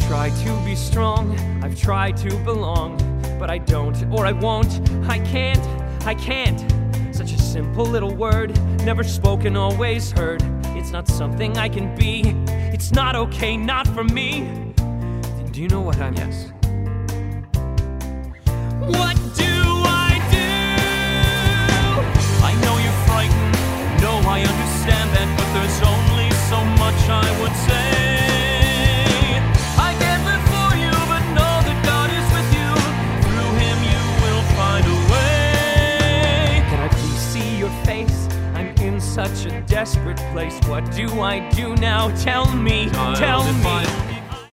tried to be strong, I've tried to belong, but I don't, or I won't, I can't. Such a simple little word, never spoken, always heard. It's not something I can be, it's not okay, not for me. Do you know what I mean? Yes. What do I do? I know you're frightened, no, I understand that, but there's only so much I would say. I can't live for you, but know that God is with you. Through Him you will find a way. Can I please see your face? I'm in such a desperate place. What do I do now? Tell me, tell me.